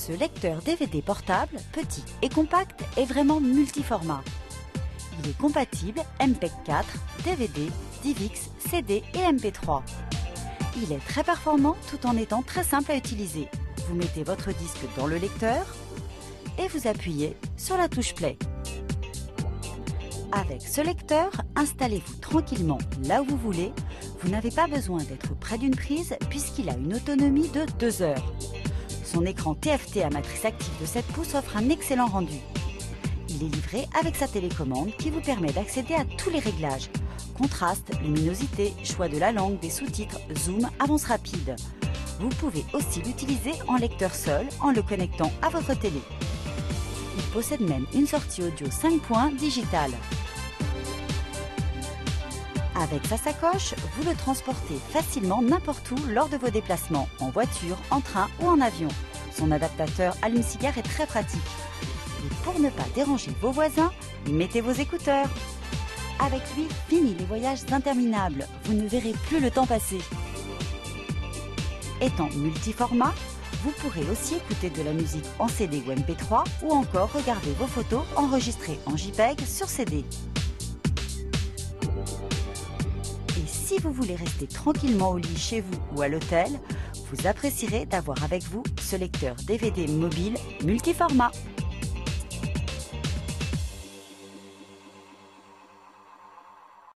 Ce lecteur DVD portable, petit et compact, est vraiment multiformat. Il est compatible MPEG-4, DVD, DivX, CD et MP3. Il est très performant tout en étant très simple à utiliser. Vous mettez votre disque dans le lecteur et vous appuyez sur la touche Play. Avec ce lecteur, installez-vous tranquillement là où vous voulez. Vous n'avez pas besoin d'être près d'une prise puisqu'il a une autonomie de 2 heures. Son écran TFT à matrice active de 7 pouces offre un excellent rendu. Il est livré avec sa télécommande qui vous permet d'accéder à tous les réglages. Contraste, luminosité, choix de la langue, des sous-titres, zoom, avance rapide. Vous pouvez aussi l'utiliser en lecteur seul en le connectant à votre télé. Il possède même une sortie audio 5 points digitale. Avec sa sacoche, vous le transportez facilement n'importe où lors de vos déplacements, en voiture, en train ou en avion. Son adaptateur allume-cigare est très pratique. Et pour ne pas déranger vos voisins, mettez vos écouteurs. Avec lui, fini les voyages interminables, vous ne verrez plus le temps passer. Étant multiformat, vous pourrez aussi écouter de la musique en CD ou MP3 ou encore regarder vos photos enregistrées en JPEG sur CD. Et si vous voulez rester tranquillement au lit chez vous ou à l'hôtel, vous apprécierez d'avoir avec vous ce lecteur DVD mobile multiformat.